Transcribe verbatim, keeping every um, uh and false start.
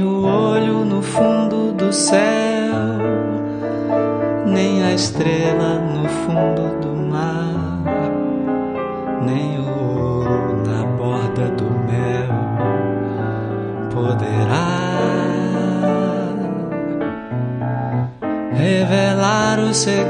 o olho no fundo do céu, nem a estrela no fundo do mar, nem o ouro na borda do mel poderá revelar o segredo